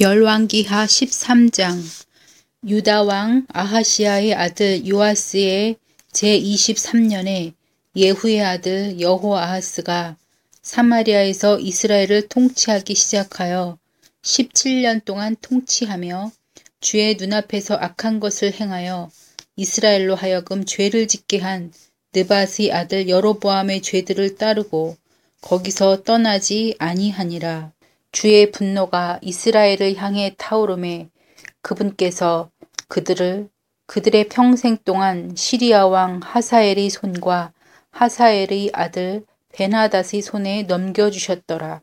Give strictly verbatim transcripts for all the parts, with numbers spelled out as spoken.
열왕기하 십삼 장. 유다왕 아하시야의 아들 요아스의 제이십삼 년에 예후의 아들 여호아하스가 사마리아에서 이스라엘을 통치하기 시작하여 십칠 년 동안 통치하며 주의 눈앞에서 악한 것을 행하여 이스라엘로 하여금 죄를 짓게 한 느밧의 아들 여로보암의 죄들을 따르고 거기서 떠나지 아니하니라. 주의 분노가 이스라엘을 향해 타오르매 그분께서 그들을 그들의 평생 동안 시리아 왕 하사엘의 손과 하사엘의 아들 벤하닷의 손에 넘겨주셨더라.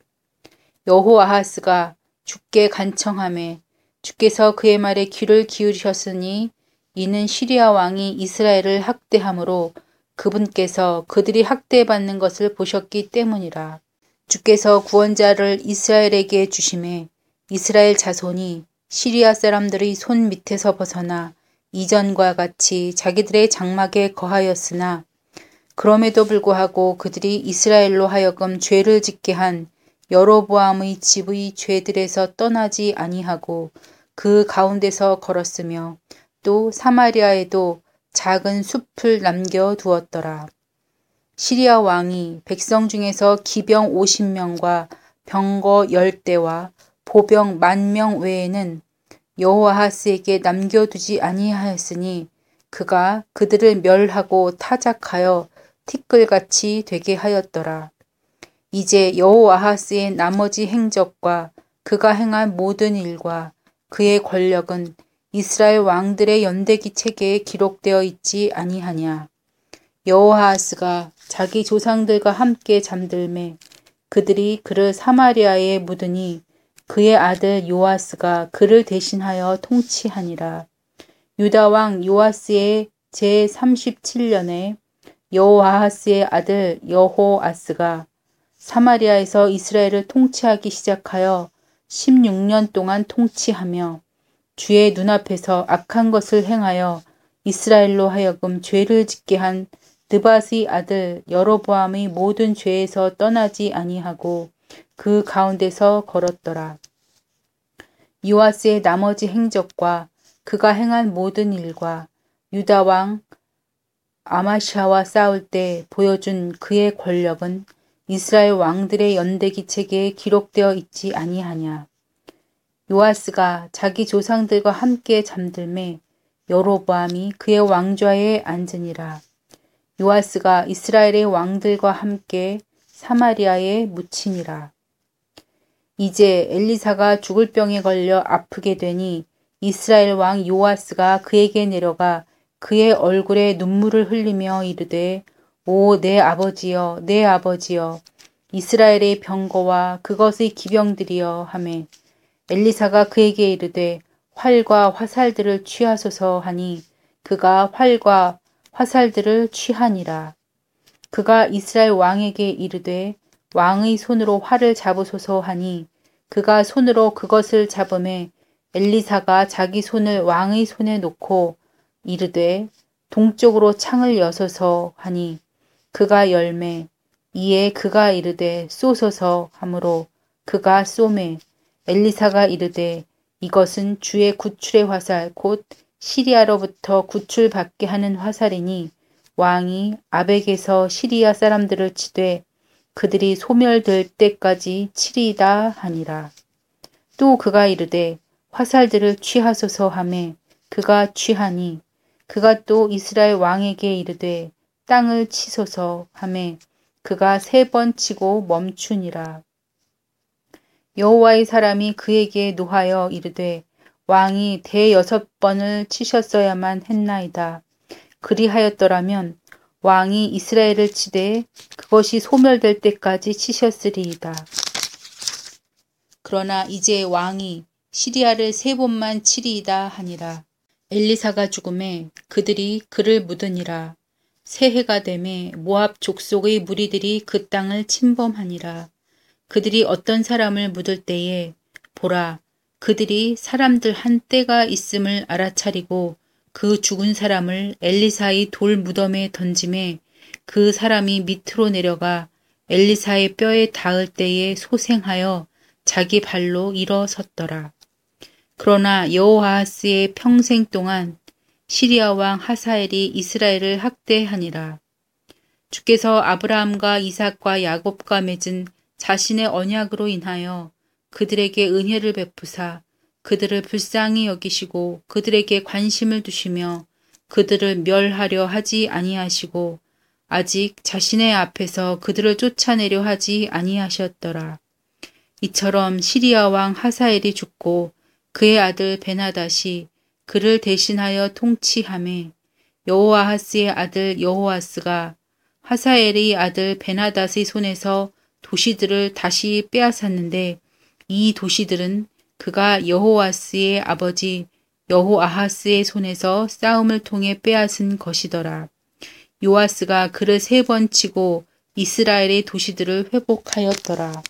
여호아하스가 주께 간청하매 주께서 그의 말에 귀를 기울이셨으니 이는 시리아 왕이 이스라엘을 학대함으로 그분께서 그들이 학대받는 것을 보셨기 때문이라. 주께서 구원자를 이스라엘에게 주심에 이스라엘 자손이 시리아 사람들의 손 밑에서 벗어나 이전과 같이 자기들의 장막에 거하였으나 그럼에도 불구하고 그들이 이스라엘로 하여금 죄를 짓게 한 여로보암의 집의 죄들에서 떠나지 아니하고 그 가운데서 걸었으며 또 사마리아에도 작은 숲을 남겨두었더라. 시리아 왕이 백성 중에서 기병 오십 명과 병거 열 대와 보병 만 명 외에는 여호아하스에게 남겨두지 아니하였으니 그가 그들을 멸하고 타작하여 티끌같이 되게 하였더라. 이제 여호아하스의 나머지 행적과 그가 행한 모든 일과 그의 권력은 이스라엘 왕들의 연대기 책에 기록되어 있지 아니하냐. 여호아하스가 자기 조상들과 함께 잠들매 그들이 그를 사마리아에 묻으니 그의 아들 요아스가 그를 대신하여 통치하니라. 유다 왕 요아스의 제삼십칠 년에 여호아하스의 아들 여호아스가 사마리아에서 이스라엘을 통치하기 시작하여 십육 년 동안 통치하며 주의 눈앞에서 악한 것을 행하여 이스라엘로 하여금 죄를 짓게 한 느밧의 아들 여로보암의 모든 죄에서 떠나지 아니하고 그 가운데서 걸었더라. 요아스의 나머지 행적과 그가 행한 모든 일과 유다 왕 아마시아와 싸울 때 보여준 그의 권력은 이스라엘 왕들의 연대기 책에 기록되어 있지 아니하냐. 요아스가 자기 조상들과 함께 잠들매 여로보암이 그의 왕좌에 앉으니라. 요아스가 이스라엘의 왕들과 함께 사마리아에 묻히니라. 이제 엘리사가 죽을 병에 걸려 아프게 되니 이스라엘 왕 요아스가 그에게 내려가 그의 얼굴에 눈물을 흘리며 이르되 오 내 아버지여 내 아버지여 이스라엘의 병거와 그것의 기병들이여 하매 엘리사가 그에게 이르되 활과 화살들을 취하소서 하니 그가 활과 화살들을 취하니라. 그가 이스라엘 왕에게 이르되 왕의 손으로 활을 잡으소서 하니 그가 손으로 그것을 잡음에 엘리사가 자기 손을 왕의 손에 놓고 이르되 동쪽으로 창을 여소서 하니 그가 열매 이에 그가 이르되 쏘소서 하므로 그가 쏘매 엘리사가 이르되 이것은 주의 구출의 화살 곧 시리아로부터 구출받게 하는 화살이니 왕이 아벡에서 시리아 사람들을 치되 그들이 소멸될 때까지 치리이다 하니라. 또 그가 이르되 화살들을 취하소서 하매 그가 취하니 그가 또 이스라엘 왕에게 이르되 땅을 치소서 하매 그가 세 번 치고 멈추니라. 여호와의 사람이 그에게 노하여 이르되 왕이 대여섯 번을 치셨어야만 했나이다. 그리하였더라면 왕이 이스라엘을 치되 그것이 소멸될 때까지 치셨으리이다. 그러나 이제 왕이 시리아를 세 번만 치리이다 하니라. 엘리사가 죽음에 그들이 그를 묻으니라. 새해가 되매 모압 족속의 무리들이 그 땅을 침범하니라. 그들이 어떤 사람을 묻을 때에 보라 그들이 사람들 한 떼가 있음을 알아차리고 그 죽은 사람을 엘리사의 돌 무덤에 던짐에 그 사람이 밑으로 내려가 엘리사의 뼈에 닿을 때에 소생하여 자기 발로 일어섰더라. 그러나 여호아하스의 평생 동안 시리아 왕 하사엘이 이스라엘을 학대하니라. 주께서 아브라함과 이삭과 야곱과 맺은 자신의 언약으로 인하여 그들에게 은혜를 베푸사 그들을 불쌍히 여기시고 그들에게 관심을 두시며 그들을 멸하려 하지 아니하시고 아직 자신의 앞에서 그들을 쫓아내려 하지 아니하셨더라. 이처럼 시리아 왕 하사엘이 죽고 그의 아들 베나닷이 그를 대신하여 통치하매 여호아하스의 아들 여호아스가 하사엘의 아들 베나닷의 손에서 도시들을 다시 빼앗았는데 이 도시들은 그가 여호아스의 아버지 여호아하스의 손에서 싸움을 통해 빼앗은 것이더라. 요아스가 그를 세 번 치고 이스라엘의 도시들을 회복하였더라.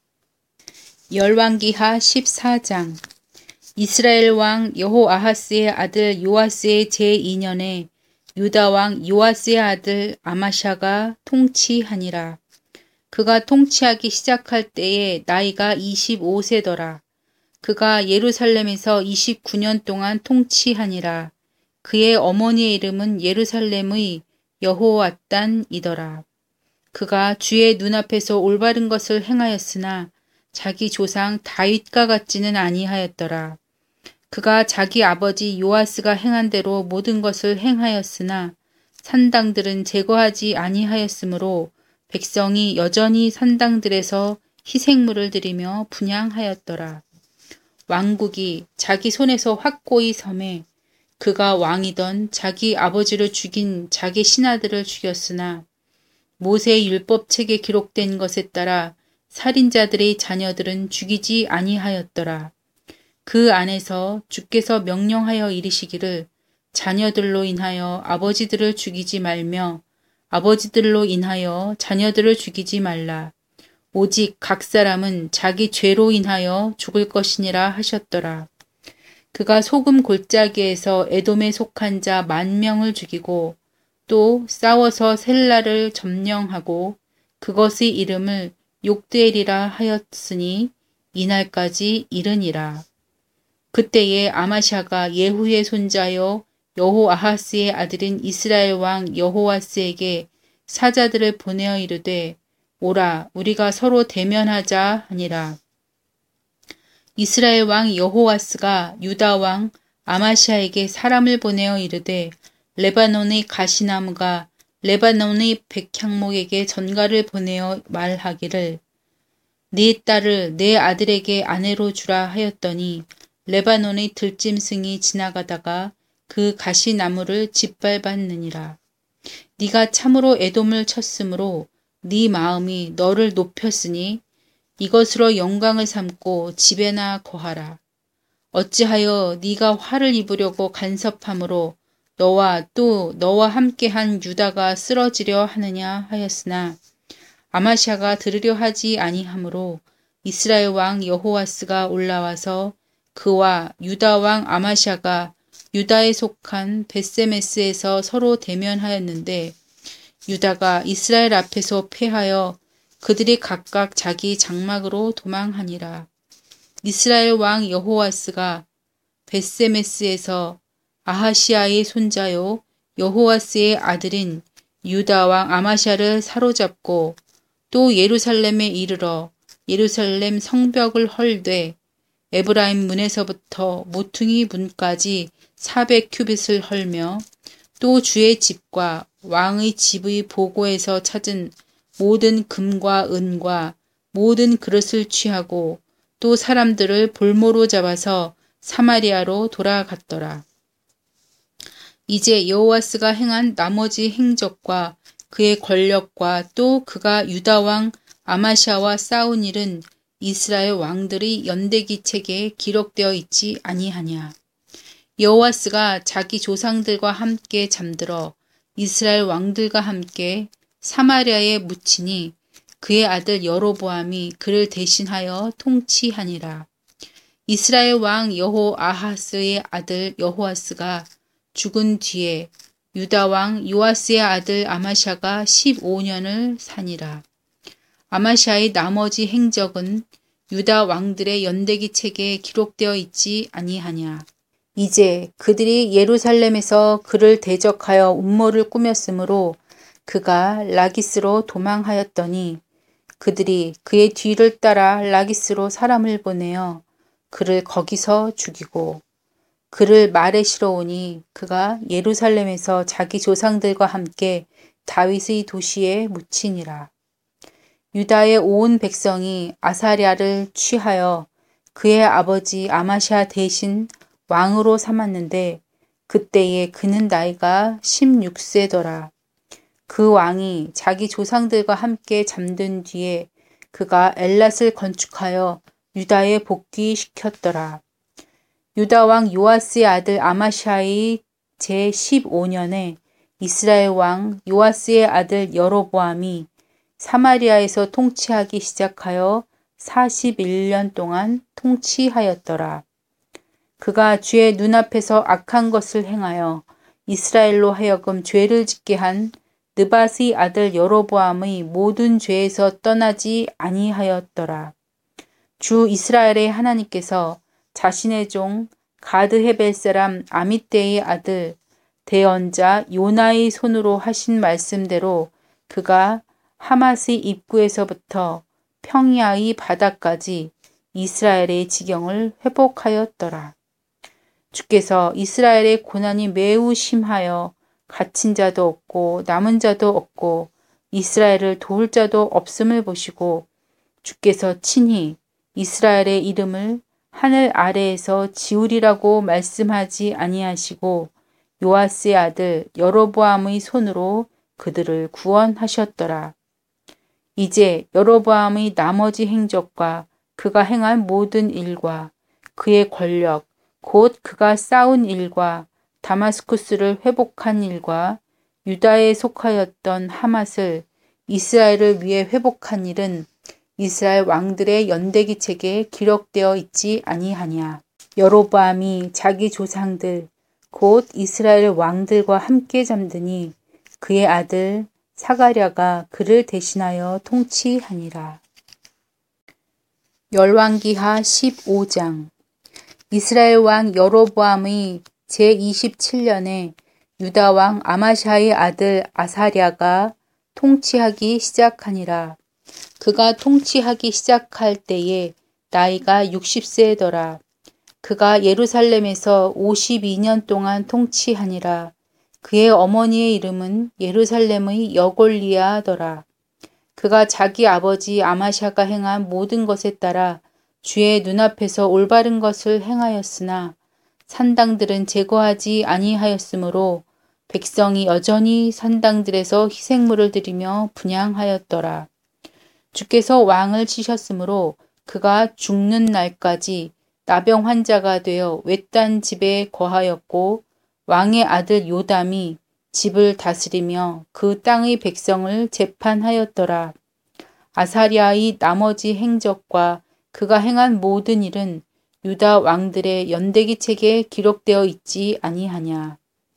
열왕기하 십사 장. 이스라엘 왕 여호아하스의 아들 요아스의 제이 년에 유다 왕 요아스의 아들 아마샤가 통치하니라. 그가 통치하기 시작할 때에 나이가 이십오 세더라. 그가 예루살렘에서 이십구 년 동안 통치하니라. 그의 어머니의 이름은 예루살렘의 여호앗단이더라. 그가 주의 눈앞에서 올바른 것을 행하였으나 자기 조상 다윗과 같지는 아니하였더라. 그가 자기 아버지 요아스가 행한 대로 모든 것을 행하였으나 산당들은 제거하지 아니하였으므로 백성이 여전히 산당들에서 희생물을 드리며 분향하였더라. 왕국이 자기 손에서 확고히 섬에 그가 왕이던 자기 아버지를 죽인 자기 신하들을 죽였으나 모세의 율법책에 기록된 것에 따라 살인자들의 자녀들은 죽이지 아니하였더라. 그 안에서 주께서 명령하여 이르시기를 자녀들로 인하여 아버지들을 죽이지 말며 아버지들로 인하여 자녀들을 죽이지 말라. 오직 각 사람은 자기 죄로 인하여 죽을 것이니라 하셨더라. 그가 소금 골짜기에서 에돔에 속한 자 만 명을 죽이고 또 싸워서 셀라를 점령하고 그것의 이름을 욕드엘이라 하였으니 이날까지 이르니라. 그때에 아마샤가 예후의 손자여 여호아하스의 아들인 이스라엘 왕 여호아스에게 사자들을 보내어 이르되 오라 우리가 서로 대면하자 하니라. 이스라엘 왕 여호아스가 유다 왕 아마샤에게 사람을 보내어 이르되 레바논의 가시나무가 레바논의 백향목에게 전가를 보내어 말하기를 네 딸을 내 아들에게 아내로 주라 하였더니 레바논의 들짐승이 지나가다가 그 가시나무를 짓밟았느니라. 네가 참으로 에돔을 쳤으므로 네 마음이 너를 높였으니 이것으로 영광을 삼고 집에나 거하라. 어찌하여 네가 화를 입으려고 간섭함으로 너와 또 너와 함께한 유다가 쓰러지려 하느냐 하였으나 아마샤가 들으려 하지 아니하므로 이스라엘 왕 여호아스가 올라와서 그와 유다 왕 아마샤가 유다에 속한 벳세메스에서 서로 대면하였는데 유다가 이스라엘 앞에서 패하여 그들이 각각 자기 장막으로 도망하니라. 이스라엘 왕 여호아스가 벳세메스에서 아하시아의 손자요 여호아스의 아들인 유다 왕 아마샤를 사로잡고 또 예루살렘에 이르러 예루살렘 성벽을 헐되 에브라임 문에서부터 모퉁이 문까지 사백 큐빗을 헐며 또 주의 집과 왕의 집의 보고에서 찾은 모든 금과 은과 모든 그릇을 취하고 또 사람들을 볼모로 잡아서 사마리아로 돌아갔더라. 이제 여호아스가 행한 나머지 행적과 그의 권력과 또 그가 유다 왕 아마샤와 싸운 일은 이스라엘 왕들의 연대기 책에 기록되어 있지 아니하냐. 여호아스가 자기 조상들과 함께 잠들어 이스라엘 왕들과 함께 사마리아에 묻히니 그의 아들 여로보암이 그를 대신하여 통치하니라. 이스라엘 왕 여호아하스의 아들 여호아스가 죽은 뒤에 유다 왕 요아스의 아들 아마샤가 십오 년을 사니라. 아마샤의 나머지 행적은 유다 왕들의 연대기 책에 기록되어 있지 아니하냐. 이제 그들이 예루살렘에서 그를 대적하여 음모를 꾸몄으므로 그가 라기스로 도망하였더니 그들이 그의 뒤를 따라 라기스로 사람을 보내어 그를 거기서 죽이고 그를 말에 실어오니 그가 예루살렘에서 자기 조상들과 함께 다윗의 도시에 묻히니라. 유다의 온 백성이 아사랴를 취하여 그의 아버지 아마시아 대신 왕으로 삼았는데 그때에 그는 나이가 십육 세더라. 그 왕이 자기 조상들과 함께 잠든 뒤에 그가 엘랏을 건축하여 유다에 복귀시켰더라. 유다 왕 요아스의 아들 아마시아의 제십오 년에 이스라엘 왕 요아스의 아들 여로보암이 사마리아에서 통치하기 시작하여 사십일 년 동안 통치하였더라. 그가 주의 눈앞에서 악한 것을 행하여 이스라엘로 하여금 죄를 짓게 한 느밧의 아들 여로보암의 모든 죄에서 떠나지 아니하였더라. 주 이스라엘의 하나님께서 자신의 종 가드헤벨 사람 아mit대의 아들 대언자 요나의 손으로 하신 말씀대로 그가 하맛의 입구에서부터 평야의 바다까지 이스라엘의 지경을 회복하였더라. 주께서 이스라엘의 고난이 매우 심하여 갇힌 자도 없고 남은 자도 없고 이스라엘을 도울 자도 없음을 보시고 주께서 친히 이스라엘의 이름을 하늘 아래에서 지우리라고 말씀하지 아니하시고 요아스의 아들 여로보암의 손으로 그들을 구원하셨더라. 이제 여로보암의 나머지 행적과 그가 행한 모든 일과 그의 권력 곧 그가 싸운 일과 다마스쿠스를 회복한 일과 유다에 속하였던 하맛을 이스라엘을 위해 회복한 일은 이스라엘 왕들의 연대기 책에 기록되어 있지 아니하냐. 여로보암이 자기 조상들 곧 이스라엘 왕들과 함께 잠드니 그의 아들 사가랴가 그를 대신하여 통치하니라. 열왕기하 십오 장. 이스라엘 왕 여로보암의 제이십칠 년에 유다 왕 아마샤의 아들 아사랴가 통치하기 시작하니라. 그가 통치하기 시작할 때에 나이가 육십 세더라. 그가 예루살렘에서 오십이 년 동안 통치하니라. 그의 어머니의 이름은 예루살렘의 여골리아더라. 그가 자기 아버지 아마샤가 행한 모든 것에 따라 주의 눈앞에서 올바른 것을 행하였으나 산당들은 제거하지 아니하였으므로 백성이 여전히 산당들에서 희생물을 드리며 분향하였더라. 주께서 왕을 치셨으므로 그가 죽는 날까지 나병 환자가 되어 외딴 집에 거하였고 왕의 아들 요담이 집을 다스리며 그 땅의 백성을 재판하였더라. 아사랴의 나머지 행적과 그가 행한 모든 일은 유다 왕들의 연대기 책에 기록되어 있지 아니하냐.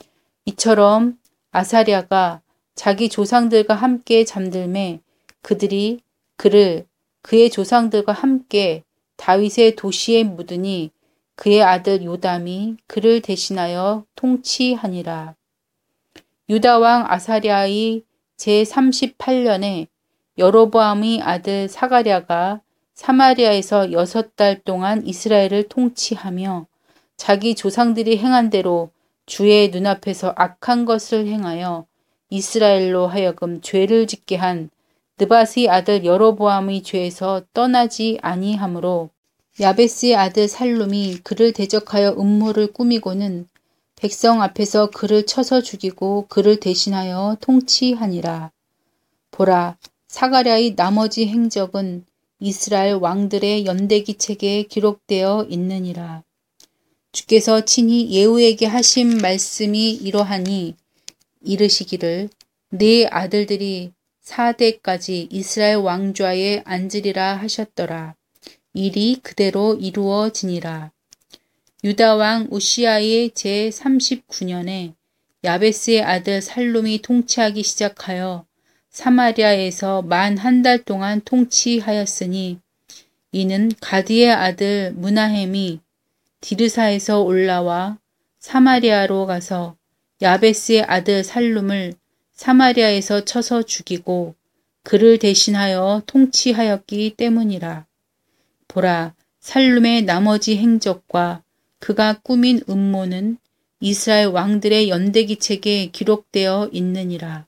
이처럼 아사랴가 자기 조상들과 함께 잠들매 그들이 그를 그의 조상들과 함께 다윗의 도시에 묻으니 그의 아들 요담이 그를 대신하여 통치하니라. 유다 왕 아사랴의 제삼십팔 년에 여로보암의 아들 사가랴가 사마리아에서 여섯 달 동안 이스라엘을 통치하며 자기 조상들이 행한 대로 주의 눈앞에서 악한 것을 행하여 이스라엘로 하여금 죄를 짓게 한 느밧의 아들 여로보암의 죄에서 떠나지 아니하므로 야베스의 아들 살룸이 그를 대적하여 음모를 꾸미고는 백성 앞에서 그를 쳐서 죽이고 그를 대신하여 통치하니라. 보라, 사가랴의 나머지 행적은 이스라엘 왕들의 연대기 책에 기록되어 있느니라. 주께서 친히 예후에게 하신 말씀이 이러하니 이르시기를 네 아들들이 사 대까지 이스라엘 왕좌에 앉으리라 하셨더라. 일이 그대로 이루어지니라. 유다 왕 우시아의 제삼십구 년에 야베스의 아들 살룸이 통치하기 시작하여 사마리아에서 만 한 달 동안 통치하였으니 이는 가디의 아들 므나헴이 디르사에서 올라와 사마리아로 가서 야베스의 아들 살룸을 사마리아에서 쳐서 죽이고 그를 대신하여 통치하였기 때문이라. 보라, 살룸의 나머지 행적과 그가 꾸민 음모는 이스라엘 왕들의 연대기 책에 기록되어 있느니라.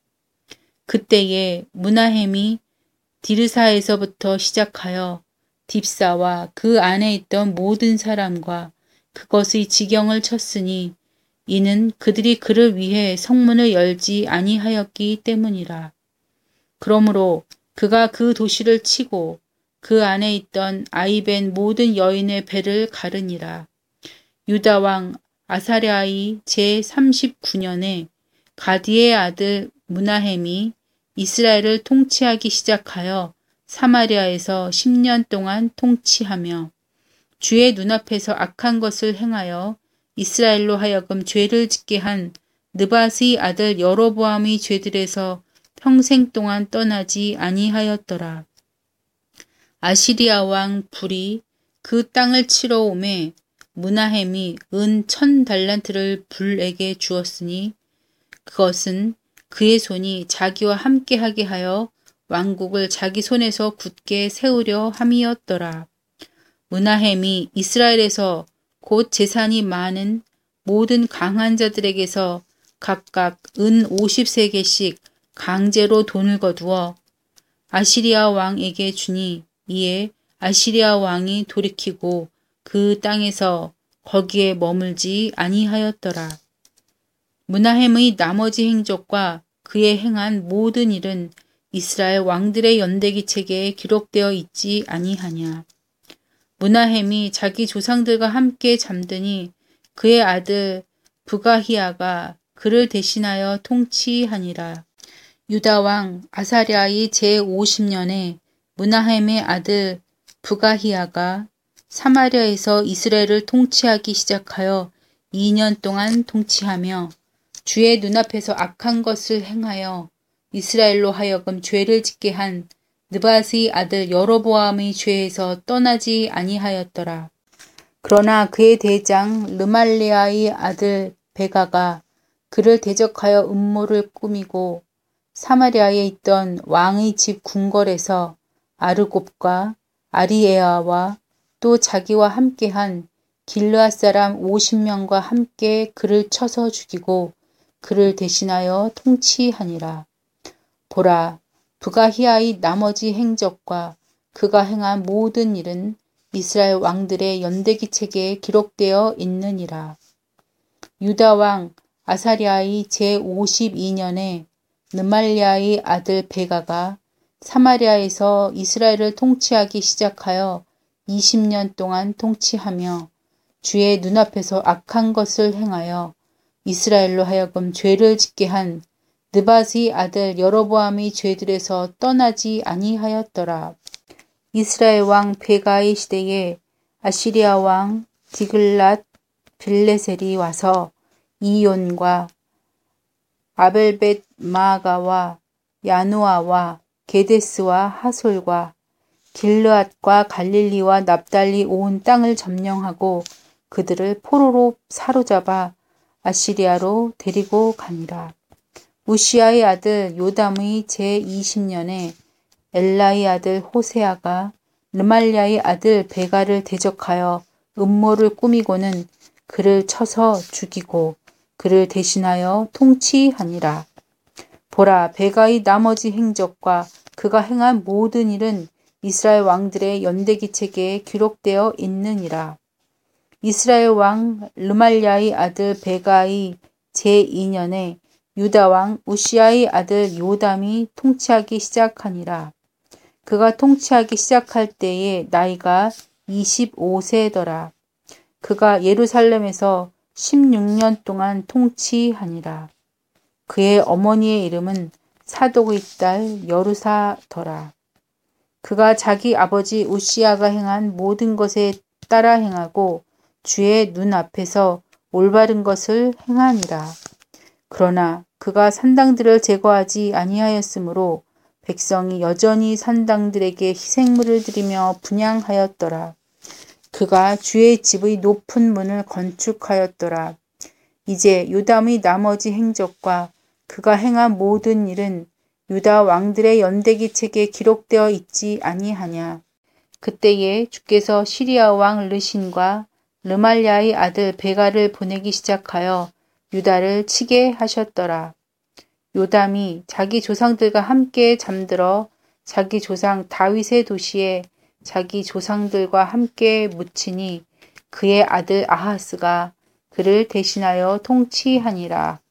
그때에 므나헴이 디르사에서부터 시작하여 딥사와 그 안에 있던 모든 사람과 그것의 지경을 쳤으니 이는 그들이 그를 위해 성문을 열지 아니하였기 때문이라. 그러므로 그가 그 도시를 치고 그 안에 있던 아이벤 모든 여인의 배를 가르니라. 유다 왕 아사랴의 제삼십구 년에 가디의 아들 므나헴이 이스라엘을 통치하기 시작하여 사마리아에서 십 년 동안 통치하며 주의 눈앞에서 악한 것을 행하여 이스라엘로 하여금 죄를 짓게 한 느밧의 아들 여로보암의 죄들에서 평생 동안 떠나지 아니하였더라. 아시리아 왕 불이 그 땅을 치러 오매 므나헴이 은 천 달란트를 불에게 주었으니 그것은 그의 손이 자기와 함께하게 하여 왕국을 자기 손에서 굳게 세우려 함이었더라. 므나헴이 이스라엘에서 곧 재산이 많은 모든 강한 자들에게서 각각 은 오십 세겔씩 강제로 돈을 거두어 아시리아 왕에게 주니 이에 아시리아 왕이 돌이키고 그 땅에서 거기에 머물지 아니하였더라. 므나헴의 나머지 행적과 그의 행한 모든 일은 이스라엘 왕들의 연대기 책에 기록되어 있지 아니하냐. 므나헴이 자기 조상들과 함께 잠드니 그의 아들 브가히야가 그를 대신하여 통치하니라. 유다 왕 아사랴의 제오십 년에 므나헴의 아들 브가히야가 사마리아에서 이스라엘을 통치하기 시작하여 이 년 동안 통치하며 주의 눈앞에서 악한 것을 행하여 이스라엘로 하여금 죄를 짓게 한 느밧의 아들 여로보암의 죄에서 떠나지 아니하였더라. 그러나 그의 대장 르말리아의 아들 베가가 그를 대적하여 음모를 꾸미고 사마리아에 있던 왕의 집 궁궐에서 아르곱과 아리에아와 또 자기와 함께한 길르앗 사람 오십 명과 함께 그를 쳐서 죽이고 그를 대신하여 통치하니라. 보라, 브가히야의 나머지 행적과 그가 행한 모든 일은 이스라엘 왕들의 연대기 책에 기록되어 있느니라. 유다 왕 아사랴의 제오십이 년에 르말리아의 아들 베가가 사마리아에서 이스라엘을 통치하기 시작하여 이십 년 동안 통치하며 주의 눈앞에서 악한 것을 행하여 이스라엘로 하여금 죄를 짓게 한 느밧의 아들 여로보암의 죄들에서 떠나지 아니하였더라. 이스라엘 왕 베가의 시대에 아시리아 왕 디글랏 빌레셀이 와서 이온과 아벨벳 마아가와 야노아와 게데스와 하솔과 길르앗과 갈릴리와 납달리 온 땅을 점령하고 그들을 포로로 사로잡아 아시리아로 데리고 가니라. 우시아의 아들 요담의 제이십 년에 엘라의 아들 호세아가 르말리아의 아들 베가를 대적하여 음모를 꾸미고는 그를 쳐서 죽이고 그를 대신하여 통치하니라. 보라, 베가의 나머지 행적과 그가 행한 모든 일은 이스라엘 왕들의 연대기 책에 기록되어 있느니라. 이스라엘 왕 르말리아의 아들 베가의 제이 년에 유다 왕 우시아의 아들 요담이 통치하기 시작하니라. 그가 통치하기 시작할 때에 나이가 이십오 세더라. 그가 예루살렘에서 십육 년 동안 통치하니라. 그의 어머니의 이름은 사독의 딸 여루사더라. 그가 자기 아버지 우시아가 행한 모든 것에 따라 행하고 주의 눈앞에서 올바른 것을 행하니라. 그러나 그가 산당들을 제거하지 아니하였으므로 백성이 여전히 산당들에게 희생물을 드리며 분향하였더라. 그가 주의 집의 높은 문을 건축하였더라. 이제 요담의 나머지 행적과 그가 행한 모든 일은 유다 왕들의 연대기 책에 기록되어 있지 아니하냐. 그때에 주께서 시리아 왕 르신과 르말랴의 아들 베가를 보내기 시작하여 유다를 치게 하셨더라. 요담이 자기 조상들과 함께 잠들어 자기 조상 다윗의 도시에 자기 조상들과 함께 묻히니 그의 아들 아하스가 그를 대신하여 통치하니라.